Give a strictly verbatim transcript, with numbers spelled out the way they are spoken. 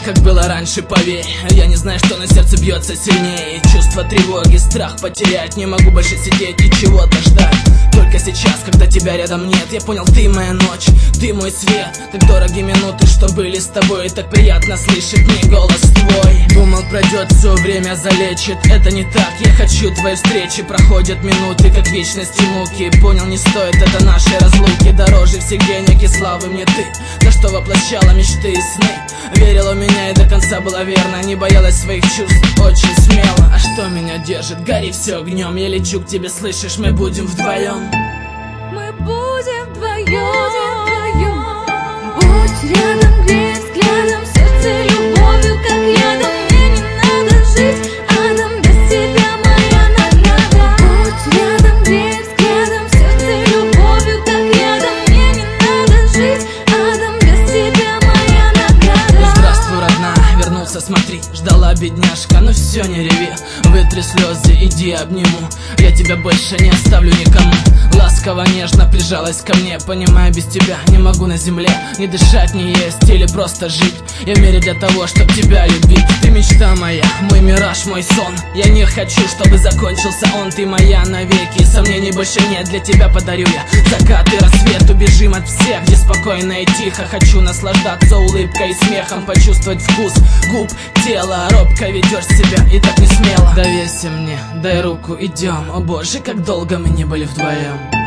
как было раньше, поверь. Я не знаю, что на сердце бьется сильнее. Чувство тревоги, страх потерять. Не могу больше сидеть и чего-то ждать. Только сейчас, когда тебя рядом нет, я понял, ты моя ночь, ты мой свет. Так дороги минуты, что были с тобой, и так приятно слышать мне голос твой. Думал, пройдет все, время залечит. Это не так, я хочу твоей встречи. Проходят минуты, как вечности муки. Понял, не стоит это нашей разлуки. Дороже всех денег и славы мне ты, за что воплощала мечты и сны. Верила в меня и до конца была верна. Не боялась своих чувств, очень смело. А что меня держит? Гори все огнем. Я лечу к тебе, слышишь, мы будем вдвоем. Мы будем вдвоем. Будь рядом, грей взглядом, сердце любовью, как ядом. Мне не надо жить, Адам, без тебя моя награда. Будь рядом, грей взглядом, сердце любовью, как ядом. Мне не надо жить, Адам, без тебя моя награда. Здравствуй, родная, вернулся, смотри. Ждала бедняжка, ну все, не реви. Вытри слезы, иди обниму. Я тебя больше не оставлю никому. Ласково, нежно прижалась ко мне. Понимаю, без тебя не могу на земле ни дышать, ни есть или просто жить. Я в мире для того, чтоб тебя любить. Ты мечта моя, мой мираж, мой сон. Я не хочу, чтобы закончился он. Ты моя навеки, сомнений больше нет. Для тебя подарю я закат и рассвет. Убежим от всех, где спокойно и тихо. Хочу наслаждаться улыбкой и смехом. Почувствовать вкус губ, тела. Робко ведешь себя и так не смело. Доверься мне, дай руку, идем. О боже, как долго мы не были вдвоем.